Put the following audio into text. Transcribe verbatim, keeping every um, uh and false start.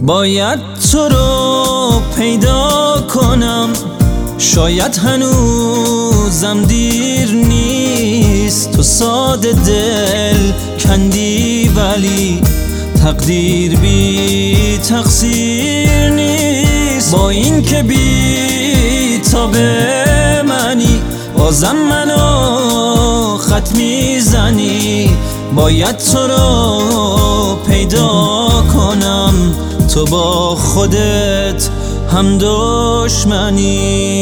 باید تو رو پیدا کنم، شاید هنوزم دیر نیست. تو ساده دل کندی ولی تقدیر بی تقصیر نیست. با این که بی تا به منی بازم منو خط میزنی. باید تو رو پیدا کنم، تو با خودت هم دشمنی.